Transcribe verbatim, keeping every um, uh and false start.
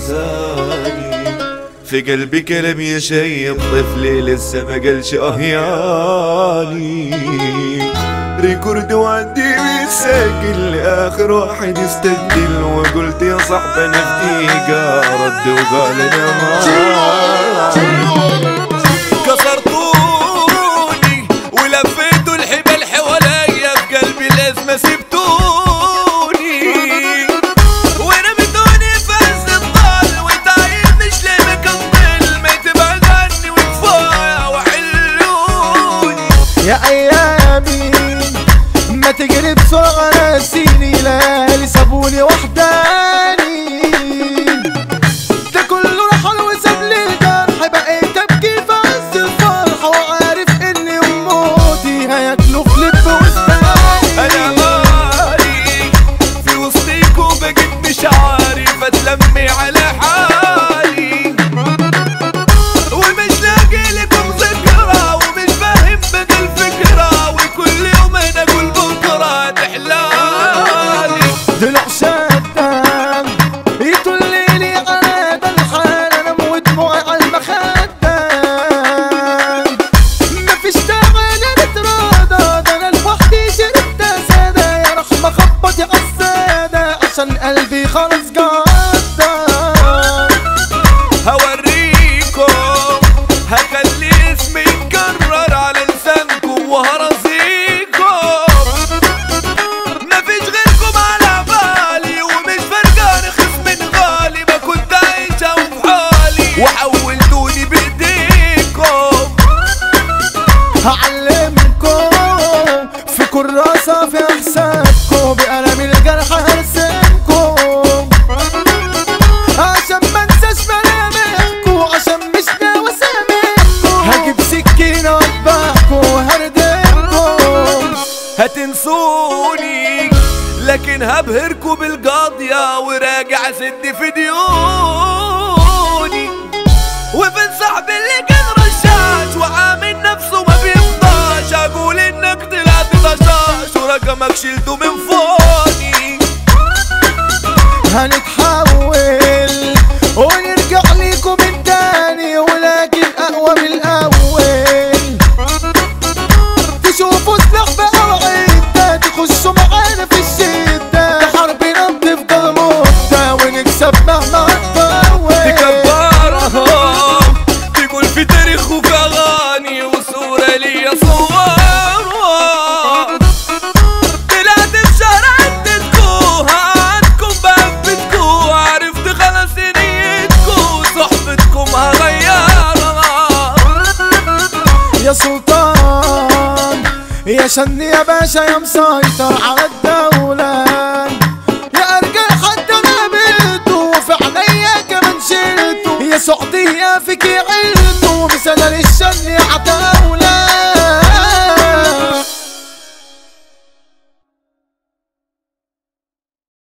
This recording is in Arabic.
احزاني. في قلبي كلام يشيب طفلي لسه ما قالش اهياني. ريكورد وعندي بيتسجل لاخر واحد يستجل، وقلت يا صاحبي انا في دقيقة رد وقال انا ما كسرتوني ولفيتوا الحبال حواليا، في قلبي الازمة سبتوني ورميتوني في عز الضل، وتعيب مش ليه مكمل، ما تبعد عني وكفاية وحلوني. يا ايامي ما تجري بسرعة ناسيني، ليالي سابوني وحداني، ده كله رحل وساب لي الجرح، بقيت ابكي في عز الفرح، وعارف اني وموتي هياكلوا في لب وسطاني. انا مالي في وسطيكوا بقيت مش عارف اتلمي على حالي، ومش لاقي لكم ذكرى، ومش فاهم بقى الفكرة، وكل يوم انا اقول بكرة تحلالي. ضلع شدام يطليلي على ده الحال، انا موت دموعي على المخدة، مفيش داعي انا نتراضى، ده انا لوحدي شربت سادة، يا رحمة خبطي عالسادة عشان قلبي خلاص جدة. هوريكم هخلي اسمي يتكرر على لسانكم وهرزيكم، مفيش غيركم على بالي، ومش فرقان رخيص من غالي، ما كنت عايشة وفي حالي وحولتوني بايديكم. هعلمكم في كراسة في احساسكم، بقلم الجرح هرسمكم، عشان ما انساش ملامحكم، عشان مش ناوي اسامحكم، هجيب سكينة واذبحكم وهردمكم. هتنسوني لكن هبهركوا بالقاضية، وراجع سد في ديوني، وفين صاحبي اللي كان رشاش وعامل نفسه ما بيفضاش، اقول انك طلعت طشاش ورقمك شلته من فوني. هنتحول ونرجع ليكم من تاني، ولكن اقوى من الاول، تشوفوا سلاح بقى وعدة، تخشوا معانا في الشدة، حربنا بتفضل مدة ونكسب مهما تطول. تكبرهم تقول في تاريخ وفي اغاني، وصورة ليا صورها، طلعت في شهر عدتكو، هعدكم بقبتكو، عرفت خلاص نيتكو، صحبتكم هغيرها. يا سلطان يا شن يا باشا يا مسيطر على الدولة، يا ارجل حد انا قابلته، وفي عينيا كمان شلته، يا سعودية فيكي عيلته، مثال للشن